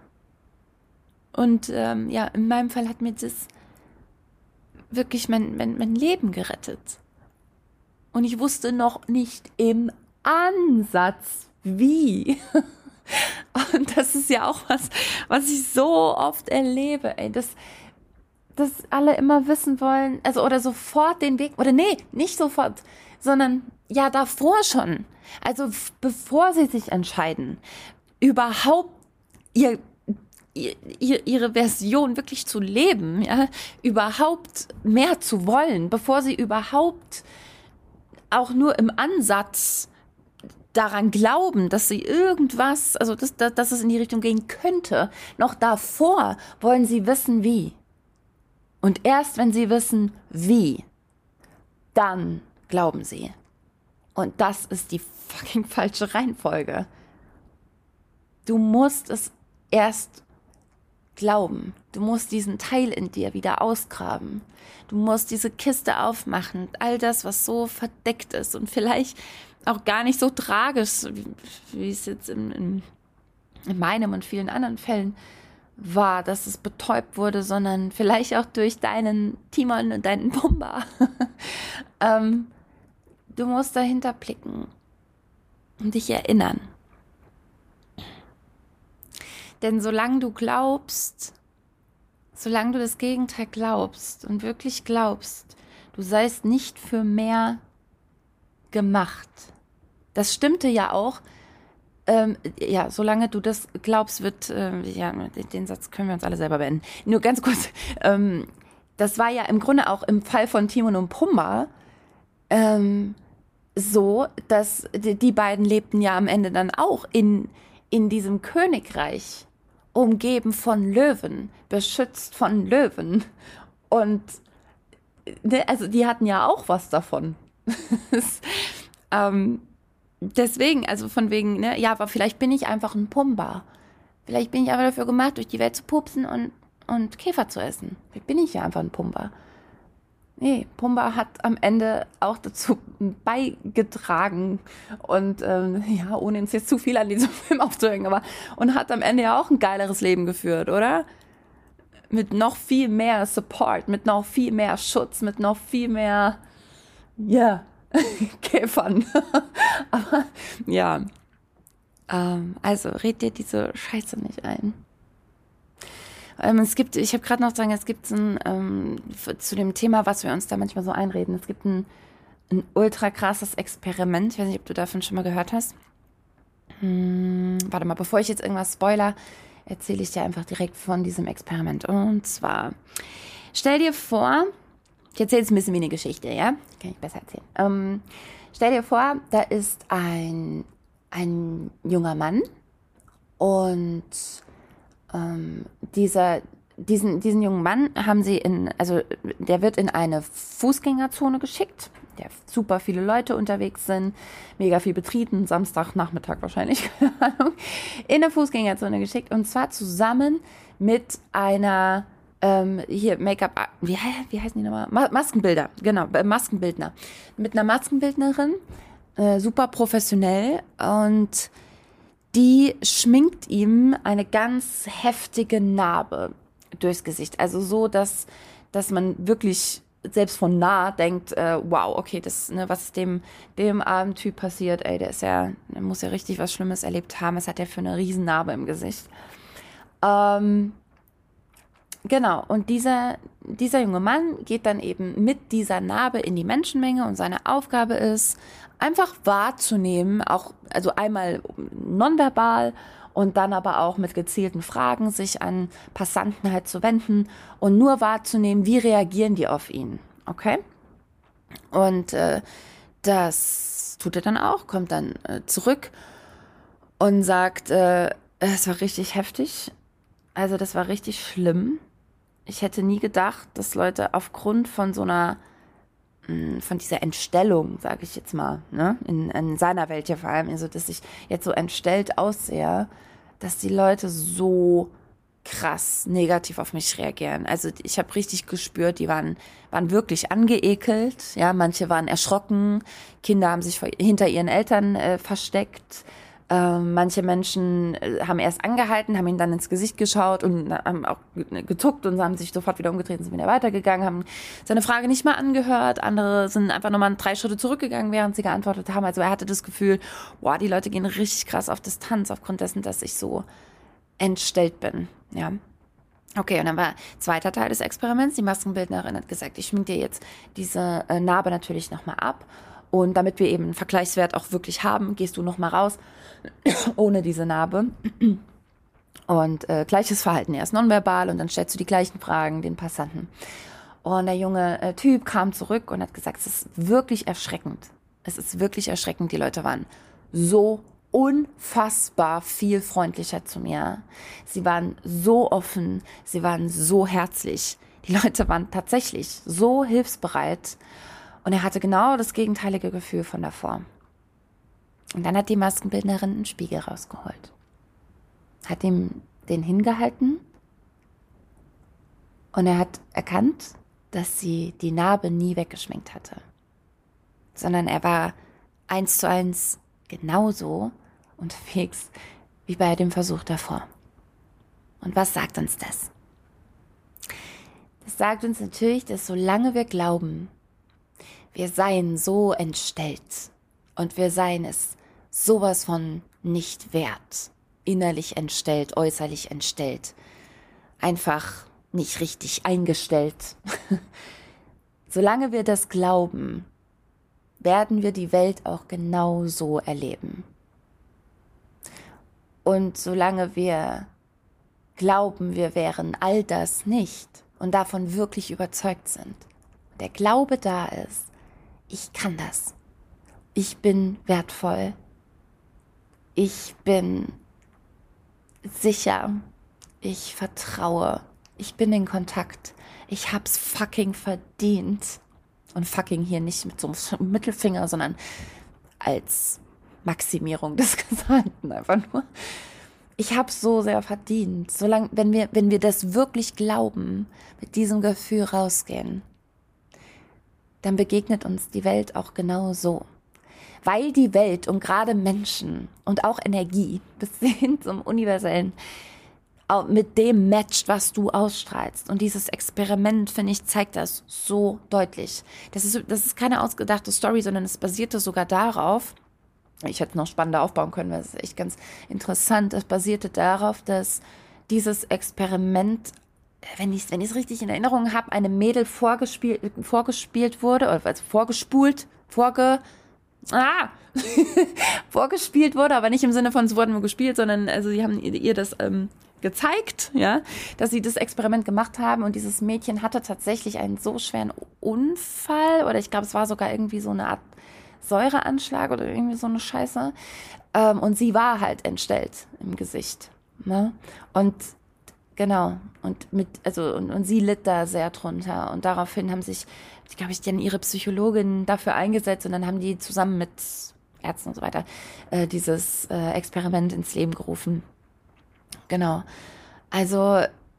Und ähm, ja, in meinem Fall hat mir das wirklich mein, mein, mein Leben gerettet. Und ich wusste noch nicht im Ansatz, wie. Und das ist ja auch was, was ich so oft erlebe, ey, dass, dass alle immer wissen wollen, also oder sofort den Weg, oder nee, nicht sofort, sondern ja davor schon. Also f- bevor sie sich entscheiden, überhaupt ihr, ihr, ihre Version wirklich zu leben, ja, überhaupt mehr zu wollen, bevor sie überhaupt auch nur im Ansatz daran glauben, dass sie irgendwas, also dass, dass, dass es in die Richtung gehen könnte. Noch davor wollen sie wissen, wie. Und erst wenn sie wissen, wie, dann glauben sie. Und das ist die fucking falsche Reihenfolge. Du musst es erst glauben. Du musst diesen Teil in dir wieder ausgraben. Du musst diese Kiste aufmachen. All das, was so verdeckt ist und vielleicht auch gar nicht so tragisch, wie, wie es jetzt in, in, in meinem und vielen anderen Fällen war, dass es betäubt wurde, sondern vielleicht auch durch deinen Timon und deinen Pumba. ähm, du musst dahinter blicken und dich erinnern. Denn solange du glaubst, solange du das Gegenteil glaubst und wirklich glaubst, du seist nicht für mehr gemacht. Das stimmte ja auch. Ähm, ja, solange du das glaubst, wird, äh, ja, den Satz können wir uns alle selber beenden. Nur ganz kurz, ähm, das war ja im Grunde auch im Fall von Timon und Pumba ähm, so, dass die, die beiden lebten ja am Ende dann auch in, in diesem Königreich, umgeben von Löwen, beschützt von Löwen. Und ne, also die hatten ja auch was davon. ähm, deswegen, also von wegen, ne, ja, aber vielleicht bin ich einfach ein Pumba. Vielleicht bin ich einfach dafür gemacht, durch die Welt zu pupsen und, und Käfer zu essen. Vielleicht bin ich ja einfach ein Pumba. Nee, Pumba hat am Ende auch dazu beigetragen und ähm, ja, ohne uns jetzt zu viel an diesem Film aufzuhängen, aber und hat am Ende ja auch ein geileres Leben geführt, oder? Mit noch viel mehr Support, mit noch viel mehr Schutz, mit noch viel mehr, ja, yeah, Käfern. Aber ja, ähm, also red dir diese Scheiße nicht ein. Ähm, es gibt, ich habe gerade noch sagen, es gibt ein, ähm, zu dem Thema, was wir uns da manchmal so einreden, es gibt ein, ein ultra krasses Experiment. Ich weiß nicht, ob du davon schon mal gehört hast. Hm, warte mal, bevor ich jetzt irgendwas spoiler, erzähle ich dir einfach direkt von diesem Experiment. Und zwar, stell dir vor, ich erzähle jetzt ein bisschen wie eine Geschichte, ja? Kann ich besser erzählen. Ähm, stell dir vor, da ist ein, ein junger Mann und ähm, dieser, diesen, diesen jungen Mann haben sie in, also der wird in eine Fußgängerzone geschickt, der super viele Leute unterwegs sind, mega viel betreten, Samstagnachmittag wahrscheinlich, keine Ahnung, in eine Fußgängerzone geschickt und zwar zusammen mit einer ähm, hier Make-up, wie, wie heißen die nochmal? Ma- Maskenbilder, genau, Maskenbildner. Mit einer Maskenbildnerin, äh, super professionell und die schminkt ihm eine ganz heftige Narbe durchs Gesicht. Also so, dass, dass man wirklich selbst von nah denkt, äh, wow, okay, das, ne, was ist dem, dem armen Typ passiert, ey, der ist ja, der muss ja richtig was Schlimmes erlebt haben. Was hat der für eine Riesennarbe im Gesicht? Ähm, genau, und dieser, dieser junge Mann geht dann eben mit dieser Narbe in die Menschenmenge und seine Aufgabe ist, einfach wahrzunehmen, auch, also einmal nonverbal und dann aber auch mit gezielten Fragen sich an Passanten halt zu wenden und nur wahrzunehmen, wie reagieren die auf ihn, okay? Und äh, das tut er dann auch, kommt dann äh, zurück und sagt, äh, es war richtig heftig, also das war richtig schlimm. Ich hätte nie gedacht, dass Leute aufgrund von so einer, von dieser Entstellung, sage ich jetzt mal, ne, in, in seiner Welt ja vor allem, also dass ich jetzt so entstellt aussehe, dass die Leute so krass negativ auf mich reagieren. Also ich habe richtig gespürt, die waren waren wirklich angeekelt, ja, manche waren erschrocken, Kinder haben sich vor, hinter ihren Eltern äh, versteckt. Ähm, manche Menschen äh, haben erst angehalten, haben ihn dann ins Gesicht geschaut und haben auch gezuckt und haben sich sofort wieder umgedreht und sind wieder weitergegangen, haben seine Frage nicht mal angehört. Andere sind einfach nochmal drei Schritte zurückgegangen, während sie geantwortet haben. Also er hatte das Gefühl, boah, die Leute gehen richtig krass auf Distanz aufgrund dessen, dass ich so entstellt bin. Ja. Okay, und dann war zweiter Teil des Experiments. Die Maskenbildnerin hat gesagt, ich schmink dir jetzt diese äh, Narbe natürlich nochmal ab. Und damit wir eben einen Vergleichswert auch wirklich haben, gehst du nochmal raus, ohne diese Narbe. Und äh, gleiches Verhalten, erst nonverbal und dann stellst du die gleichen Fragen den Passanten. Und der junge äh, Typ kam zurück und hat gesagt, es ist wirklich erschreckend. Es ist wirklich erschreckend. Die Leute waren so unfassbar viel freundlicher zu mir. Sie waren so offen, sie waren so herzlich. Die Leute waren tatsächlich so hilfsbereit. Und er hatte genau das gegenteilige Gefühl von davor. Und dann hat die Maskenbildnerin einen Spiegel rausgeholt. Hat ihm den hingehalten. Und er hat erkannt, dass sie die Narbe nie weggeschminkt hatte. Sondern er war eins zu eins genauso unterwegs wie bei dem Versuch davor. Und was sagt uns das? Das sagt uns natürlich, dass solange wir glauben, wir seien so entstellt und wir seien es sowas von nicht wert, innerlich entstellt, äußerlich entstellt, einfach nicht richtig eingestellt. Solange wir das glauben, werden wir die Welt auch genau so erleben. Und solange wir glauben, wir wären all das nicht und davon wirklich überzeugt sind, der Glaube da ist, ich kann das. Ich bin wertvoll. Ich bin sicher. Ich vertraue. Ich bin in Kontakt. Ich hab's fucking verdient. Und fucking hier nicht mit so einem Mittelfinger, sondern als Maximierung des Gesagten einfach nur. Ich hab's so sehr verdient. Solange, wenn wir, wenn wir das wirklich glauben, mit diesem Gefühl rausgehen, dann begegnet uns die Welt auch genau so. Weil die Welt und gerade Menschen und auch Energie bis hin zum Universellen mit dem matcht, was du ausstrahlst. Und dieses Experiment, finde ich, zeigt das so deutlich. Das ist, das ist keine ausgedachte Story, sondern es basierte sogar darauf, ich hätte noch spannender aufbauen können, weil es ist echt ganz interessant, es basierte darauf, dass dieses Experiment, wenn ich wenn ich es richtig in Erinnerung habe, einem Mädel vorgespielt vorgespielt wurde oder also vorgespult, vorge ah vorgespielt wurde, aber nicht im Sinne von es wurden nur gespielt, sondern also sie haben ihr, ihr das ähm, gezeigt, ja, dass sie das Experiment gemacht haben und dieses Mädchen hatte tatsächlich einen so schweren Unfall oder ich glaube, es war sogar irgendwie so eine Art Säureanschlag oder irgendwie so eine Scheiße ähm, und sie war halt entstellt im Gesicht, ne? Und genau, und mit, also, und, und sie litt da sehr drunter. Und daraufhin haben sich, ich glaube, ich, dann ihre Psychologin dafür eingesetzt und dann haben die zusammen mit Ärzten und so weiter äh, dieses äh, Experiment ins Leben gerufen. Genau. Also,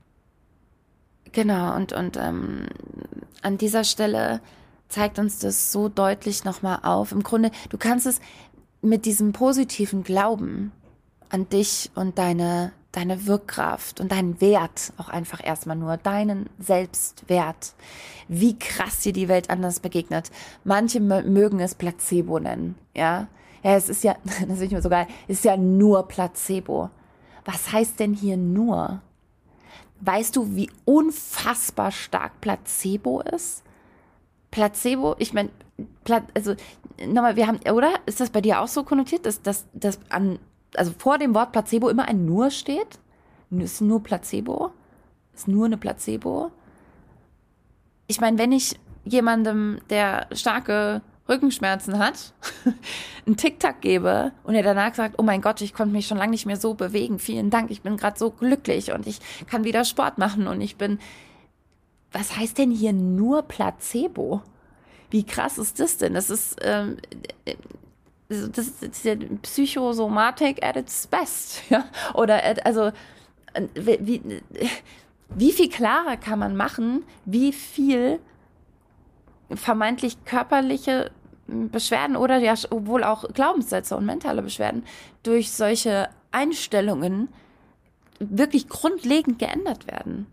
genau, und, und ähm, an dieser Stelle zeigt uns das so deutlich nochmal auf. Im Grunde, du kannst es mit diesem positiven Glauben an dich und deine deine Wirkkraft und deinen Wert, auch einfach erstmal nur deinen Selbstwert, wie krass dir die Welt anders begegnet. Manche mögen es Placebo nennen, ja. Ja, es ist ja, das ist nicht mehr so geil, es ist ja nur Placebo. Was heißt denn hier nur? weißt du, wie unfassbar stark Placebo ist? Placebo, ich meine, also nochmal, wir haben, oder? Ist das bei dir auch so konnotiert, dass das dass an, also vor dem Wort Placebo immer ein nur steht? Ist nur Placebo? Ist nur eine Placebo? Ich meine, wenn ich jemandem, der starke Rückenschmerzen hat, einen Tic-Tac gebe und er danach sagt, oh mein Gott, ich konnte mich schon lange nicht mehr so bewegen, vielen Dank, ich bin gerade so glücklich und ich kann wieder Sport machen und ich bin, was heißt denn hier nur Placebo? Wie krass ist das denn? Das ist, ähm, das ist ja Psychosomatik at its best, ja? Oder, also, wie, wie viel klarer kann man machen, wie viel vermeintlich körperliche Beschwerden oder ja wohl auch Glaubenssätze und mentale Beschwerden durch solche Einstellungen wirklich grundlegend geändert werden.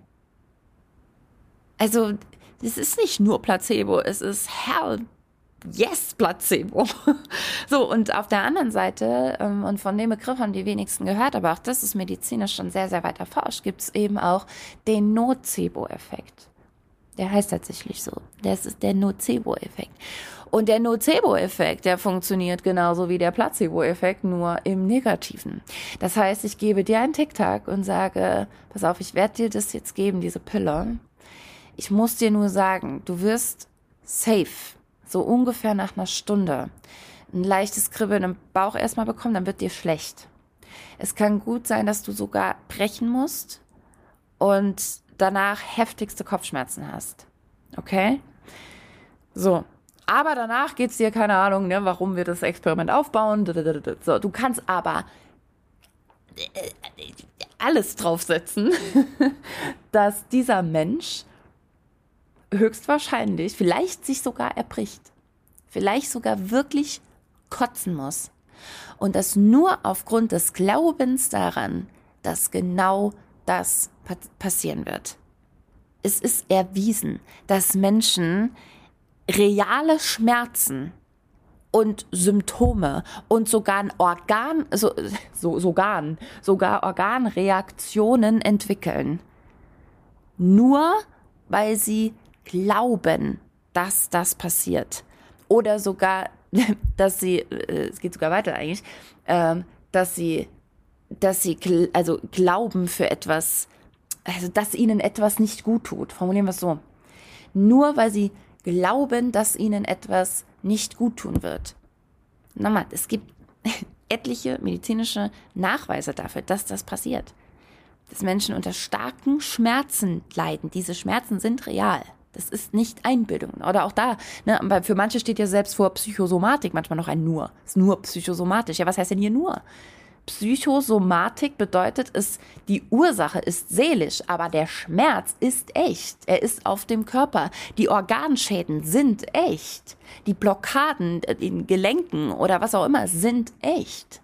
Also es ist nicht nur Placebo, es ist hell yes Placebo. So, und auf der anderen Seite, ähm, und von dem Begriff haben die wenigsten gehört, aber auch das ist medizinisch schon sehr, sehr weit erforscht, gibt es eben auch den Nocebo-Effekt. Der heißt tatsächlich so. Das ist der Nocebo-Effekt. Und der Nocebo-Effekt, der funktioniert genauso wie der Placebo-Effekt, nur im Negativen. Das heißt, ich gebe dir einen Tic-Tac und sage, pass auf, ich werde dir das jetzt geben, diese Pille. Ich muss dir nur sagen, du wirst safe, so ungefähr nach einer Stunde, ein leichtes Kribbeln im Bauch erstmal bekommen, dann wird dir schlecht. Es kann gut sein, dass du sogar brechen musst und danach heftigste Kopfschmerzen hast. Okay? So. Aber danach geht's dir, keine Ahnung, ne, warum wir das Experiment aufbauen. So, du kannst aber alles draufsetzen, dass dieser Mensch höchstwahrscheinlich vielleicht sich sogar erbricht. Vielleicht sogar wirklich kotzen muss. Und das nur aufgrund des Glaubens daran, dass genau das passieren wird. Es ist erwiesen, dass Menschen reale Schmerzen und Symptome und sogar ein Organ, so, so, sogar, sogar Organreaktionen entwickeln. Nur weil sie glauben, dass das passiert. Oder sogar, dass sie, es geht sogar weiter eigentlich, dass sie dass sie also glauben für etwas, also dass ihnen etwas nicht gut tut. Formulieren wir es so. Nur weil sie glauben, dass ihnen etwas nicht gut tun wird. Nochmal, es gibt etliche medizinische Nachweise dafür, dass das passiert. Dass Menschen unter starken Schmerzen leiden. Diese Schmerzen sind real. Das ist nicht Einbildung. Oder auch da, ne, aber für manche steht ja selbst vor Psychosomatik manchmal noch ein nur. Ist nur psychosomatisch. Ja, was heißt denn hier nur? Psychosomatik bedeutet es, die Ursache ist seelisch, aber der Schmerz ist echt. Er ist auf dem Körper. Die Organschäden sind echt. Die Blockaden in Gelenken oder was auch immer sind echt.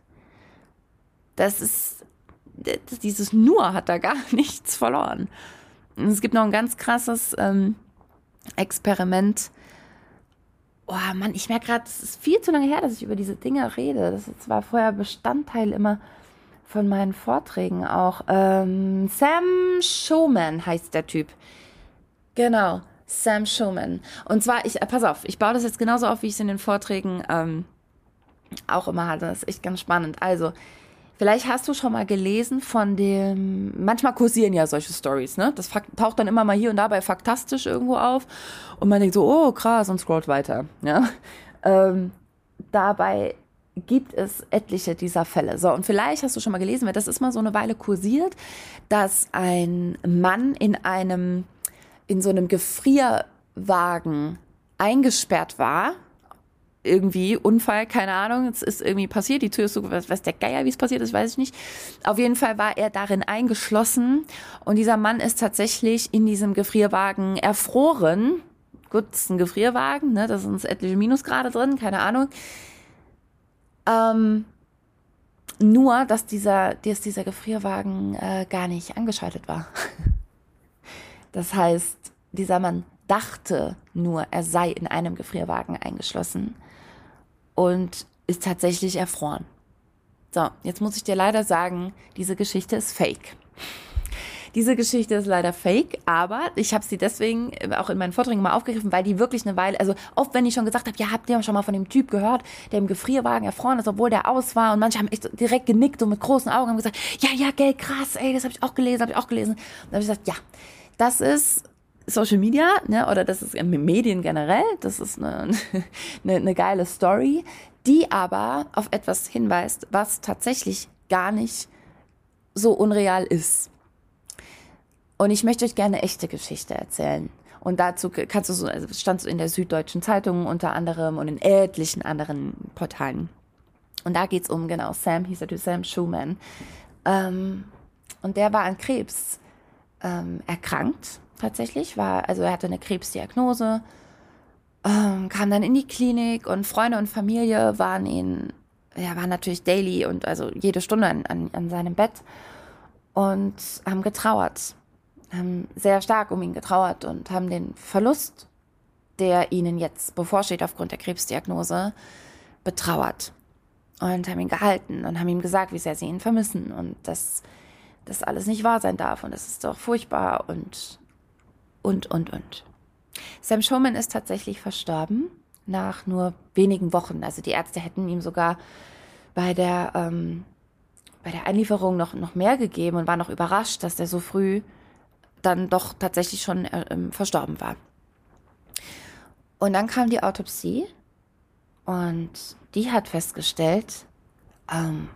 Das ist, das, dieses nur hat da gar nichts verloren. Und es gibt noch ein ganz krasses ähm, Experiment. Oh Mann, ich merke gerade, es ist viel zu lange her, dass ich über diese Dinge rede. Das ist zwar vorher Bestandteil immer von meinen Vorträgen auch. Ähm, Sam Schoeman heißt der Typ. Genau, Sam Schoeman. Und zwar, ich, pass auf, ich baue das jetzt genauso auf, wie ich es in den Vorträgen ähm, auch immer hatte. Das ist echt ganz spannend. Also, vielleicht hast du schon mal gelesen von dem, manchmal kursieren ja solche Stories, ne? Das taucht dann immer mal hier und da bei Faktastisch irgendwo auf und man denkt so, oh krass, und scrollt weiter, ja? Ähm, dabei gibt es etliche dieser Fälle. So, und vielleicht hast du schon mal gelesen, weil das ist mal so eine Weile kursiert, dass ein Mann in einem, in so einem Gefrierwagen eingesperrt war, irgendwie Unfall, keine Ahnung, es ist irgendwie passiert, die Tür ist so, was, was der Geier, wie es passiert ist, weiß ich nicht. Auf jeden Fall war er darin eingeschlossen und dieser Mann ist tatsächlich in diesem Gefrierwagen erfroren. Gut, es ist ein Gefrierwagen, ne, da sind etliche Minusgrade drin, keine Ahnung. Ähm, nur, dass dieser, dass dieser Gefrierwagen äh, gar nicht angeschaltet war. Das heißt, dieser Mann dachte nur, er sei in einem Gefrierwagen eingeschlossen und ist tatsächlich erfroren. So, jetzt muss ich dir leider sagen, diese Geschichte ist fake. Diese Geschichte ist leider fake, aber ich habe sie deswegen auch in meinen Vorträgen mal aufgegriffen, weil die wirklich eine Weile, also oft, wenn ich schon gesagt habe, ja, habt ihr schon mal von dem Typ gehört, der im Gefrierwagen erfroren ist, obwohl der aus war, und manche haben echt so direkt genickt und mit großen Augen haben gesagt, ja, ja, gell, krass, ey, das habe ich auch gelesen, habe ich auch gelesen. Dann habe ich gesagt, ja, das ist Social Media, ne, oder das ist Medien generell, das ist eine, eine, eine geile Story, die aber auf etwas hinweist, was tatsächlich gar nicht so unreal ist. Und ich möchte euch gerne eine echte Geschichte erzählen. Und dazu kannst du so, also stand so in der Süddeutschen Zeitung unter anderem und in etlichen anderen Portalen. Und da geht's um, genau, Sam, hieß er, Sam Schumann. Ähm, und der war an Krebs ähm, erkrankt, tatsächlich. War, also er hatte eine Krebsdiagnose, ähm, kam dann in die Klinik und Freunde und Familie waren ihn, ja, waren natürlich daily und also jede Stunde an, an, an seinem Bett und haben getrauert. Haben sehr stark um ihn getrauert und haben den Verlust, der ihnen jetzt bevorsteht aufgrund der Krebsdiagnose, betrauert. Und haben ihn gehalten und haben ihm gesagt, wie sehr sie ihn vermissen und dass das alles nicht wahr sein darf und das ist doch furchtbar und, und, und, und. Sam Schumann ist tatsächlich verstorben nach nur wenigen Wochen. Also die Ärzte hätten ihm sogar bei der, ähm, bei der Einlieferung noch, noch mehr gegeben und waren noch überrascht, dass der so früh dann doch tatsächlich schon äh, verstorben war. Und dann kam die Autopsie und die hat festgestellt, ähm,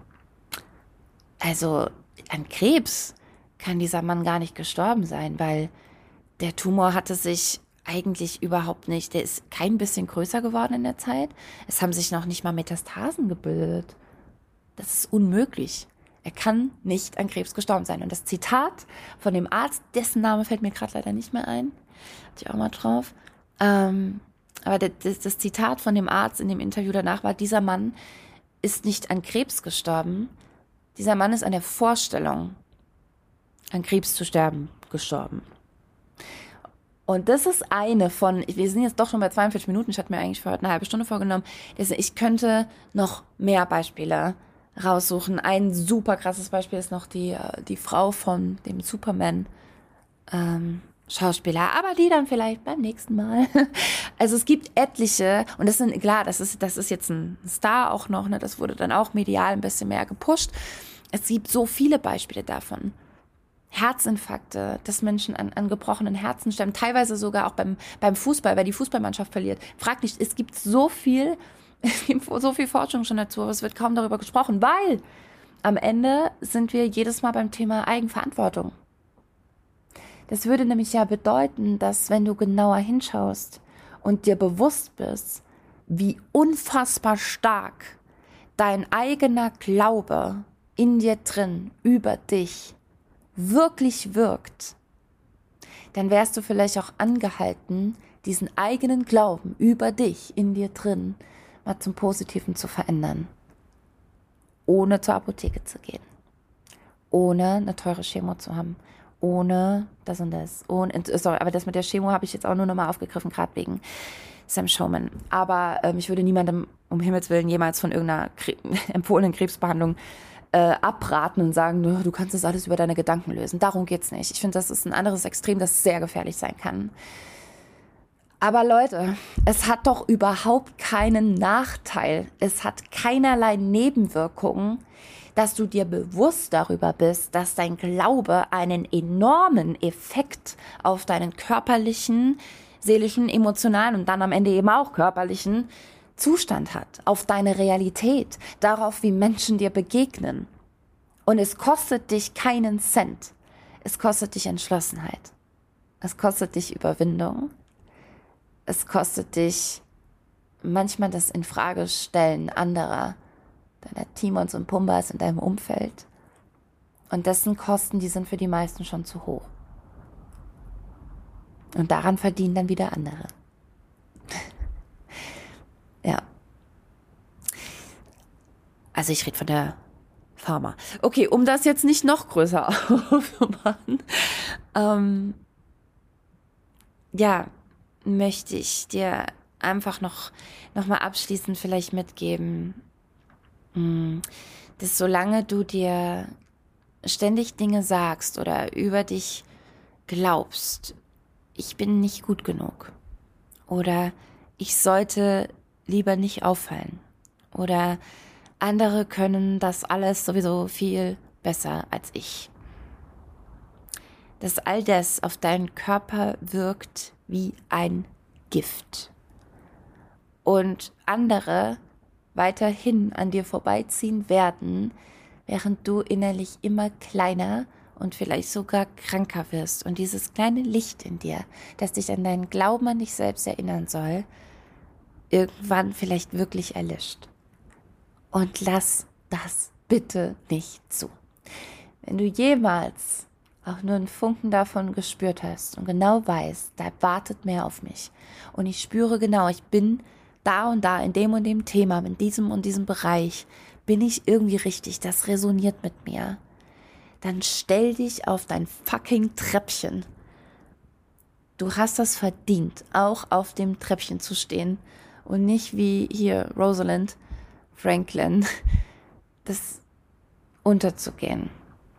also an Krebs kann dieser Mann gar nicht gestorben sein, weil der Tumor hatte sich eigentlich überhaupt nicht, der ist kein bisschen größer geworden in der Zeit. Es haben sich noch nicht mal Metastasen gebildet. Das ist unmöglich. Er kann nicht an Krebs gestorben sein. Und das Zitat von dem Arzt, dessen Name fällt mir gerade leider nicht mehr ein, hatte ich auch mal drauf, ähm, aber das, das Zitat von dem Arzt in dem Interview danach war, dieser Mann ist nicht an Krebs gestorben, dieser Mann ist an der Vorstellung, an Krebs zu sterben, gestorben. Und das ist eine von, wir sind jetzt doch schon bei zweiundvierzig Minuten, ich hatte mir eigentlich für heute eine halbe Stunde vorgenommen, ich könnte noch mehr Beispiele raussuchen. Ein super krasses Beispiel ist noch die, die Frau von dem Superman ähm, Schauspieler, aber die dann vielleicht beim nächsten Mal. Also es gibt etliche, und das sind, klar, das ist, das ist jetzt ein Star auch noch, ne, das wurde dann auch medial ein bisschen mehr gepusht. Es gibt so viele Beispiele davon. Herzinfarkte, dass Menschen an, an gebrochenen Herzen sterben, teilweise sogar auch beim, beim Fußball, weil die Fußballmannschaft verliert. Frag nicht, es gibt so viel, es gibt so viel Forschung schon dazu, aber es wird kaum darüber gesprochen, weil am Ende sind wir jedes Mal beim Thema Eigenverantwortung. Das würde nämlich ja bedeuten, dass wenn du genauer hinschaust und dir bewusst bist, wie unfassbar stark dein eigener Glaube in dir drin über dich wirklich wirkt, dann wärst du vielleicht auch angehalten, diesen eigenen Glauben über dich in dir drin mal zum Positiven zu verändern. Ohne zur Apotheke zu gehen. Ohne eine teure Chemo zu haben. Ohne das und das. Ohne, sorry, aber das mit der Chemo habe ich jetzt auch nur nochmal aufgegriffen, gerade wegen Sam Schumann. Aber ähm, ich würde niemandem um Himmels Willen jemals von irgendeiner Kre- empfohlenen Krebsbehandlung äh, abraten und sagen, du, du kannst das alles über deine Gedanken lösen. Darum geht's nicht. Ich finde, das ist ein anderes Extrem, das sehr gefährlich sein kann. Aber Leute, es hat doch überhaupt keinen Nachteil. Es hat keinerlei Nebenwirkungen, dass du dir bewusst darüber bist, dass dein Glaube einen enormen Effekt auf deinen körperlichen, seelischen, emotionalen und dann am Ende eben auch körperlichen Zustand hat, auf deine Realität, darauf, wie Menschen dir begegnen. Und es kostet dich keinen Cent. Es kostet dich Entschlossenheit. Es kostet dich Überwindung. Es kostet dich manchmal das Infragestellen anderer, deiner Timons und Pumbas in deinem Umfeld. Und dessen Kosten, die sind für die meisten schon zu hoch. Und daran verdienen dann wieder andere. Ja. Also ich rede von der Pharma. Okay, um das jetzt nicht noch größer aufzumachen, ähm, ja, möchte ich dir einfach noch, noch mal abschließend vielleicht mitgeben, dass solange du dir ständig Dinge sagst oder über dich glaubst, ich bin nicht gut genug oder ich sollte lieber nicht auffallen oder andere können das alles sowieso viel besser als ich, dass all das auf deinen Körper wirkt wie ein Gift und andere weiterhin an dir vorbeiziehen werden, während du innerlich immer kleiner und vielleicht sogar kranker wirst. Und dieses kleine Licht in dir, das dich an deinen Glauben an dich selbst erinnern soll, irgendwann vielleicht wirklich erlischt. Und lass das bitte nicht zu. Wenn du jemals auch nur einen Funken davon gespürt hast und genau weißt, da wartet mehr auf mich und ich spüre genau, ich bin da und da in dem und dem Thema, in diesem und diesem Bereich, bin ich irgendwie richtig, das resoniert mit mir, dann stell dich auf dein fucking Treppchen. Du hast das verdient, auch auf dem Treppchen zu stehen und nicht wie hier Rosalind Franklin, das unterzugehen.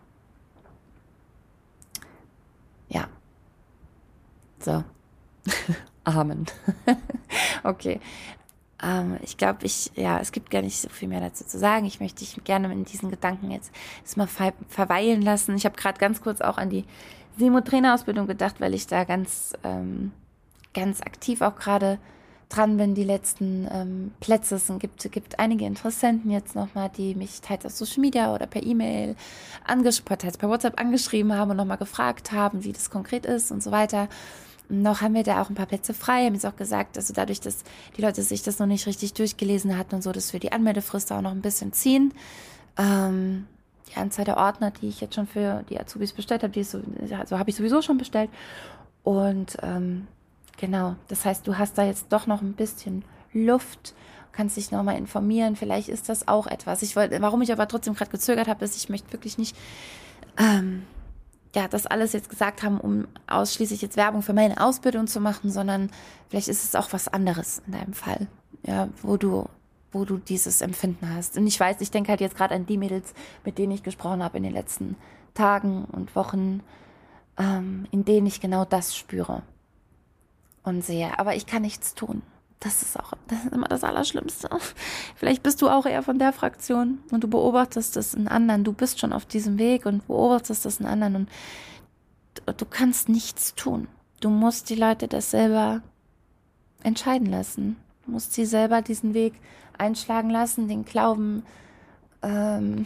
Ja. So. Amen. Okay. Ähm, ich glaube, ich, ja, es gibt gar nicht so viel mehr dazu zu sagen. Ich möchte dich gerne in diesen Gedanken jetzt erstmal ver- verweilen lassen. Ich habe gerade ganz kurz auch an die Simo-Trainerausbildung gedacht, weil ich da ganz, ähm, ganz aktiv auch gerade dran bin, die letzten ähm, Plätze. Es gibt, gibt einige Interessenten jetzt nochmal, die mich teils auf Social Media oder per E-Mail angesprochen, teils per WhatsApp angeschrieben haben und nochmal gefragt haben, wie das konkret ist und so weiter. Noch haben wir da auch ein paar Plätze frei, haben jetzt auch gesagt, also dadurch, dass die Leute sich das noch nicht richtig durchgelesen hatten und so, dass wir die Anmeldefrist auch noch ein bisschen ziehen. Ähm, die Anzahl der Ordner, die ich jetzt schon für die Azubis bestellt habe, die ist so, also habe ich sowieso schon bestellt. Und ähm, genau, das heißt, du hast da jetzt doch noch ein bisschen Luft, kannst dich nochmal informieren, vielleicht ist das auch etwas. Ich wollte, warum ich aber trotzdem gerade gezögert habe, ist, ich möchte wirklich nicht ähm, ja, das alles jetzt gesagt haben, um ausschließlich jetzt Werbung für meine Ausbildung zu machen, sondern vielleicht ist es auch was anderes in deinem Fall, ja, wo du, wo du dieses Empfinden hast. Und ich weiß, ich denke halt jetzt gerade an die Mädels, mit denen ich gesprochen habe in den letzten Tagen und Wochen, ähm, in denen ich genau das spüre und sehe. Aber ich kann nichts tun. Das ist auch, das ist immer das Allerschlimmste. Vielleicht bist du auch eher von der Fraktion und du beobachtest das in anderen. Du bist schon auf diesem Weg und beobachtest das in anderen und du, du kannst nichts tun. Du musst die Leute das selber entscheiden lassen. Du musst sie selber diesen Weg einschlagen lassen, den Glauben ähm,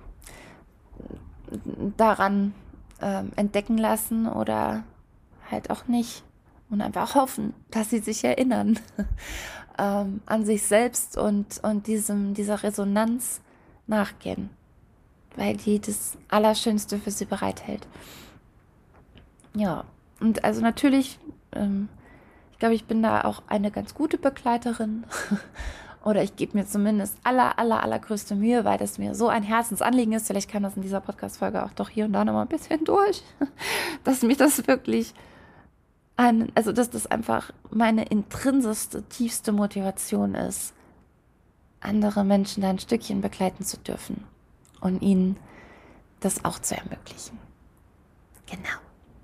daran ähm, entdecken lassen oder halt auch nicht. Und einfach hoffen, dass sie sich erinnern ähm, an sich selbst und, und diesem, dieser Resonanz nachgehen, weil die das Allerschönste für sie bereithält. Ja, und also natürlich, ähm, ich glaube, ich bin da auch eine ganz gute Begleiterin oder ich gebe mir zumindest aller, aller, allergrößte Mühe, weil das mir so ein Herzensanliegen ist. Vielleicht kam das in dieser Podcast-Folge auch doch hier und da nochmal ein bisschen durch, dass mich das wirklich Ein, also dass das einfach meine intrinsischste, tiefste Motivation ist, andere Menschen da ein Stückchen begleiten zu dürfen und ihnen das auch zu ermöglichen. Genau.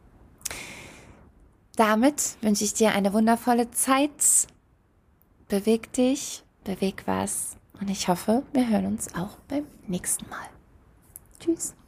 Damit wünsche ich dir eine wundervolle Zeit. Beweg dich, beweg was und ich hoffe, wir hören uns auch beim nächsten Mal. Tschüss.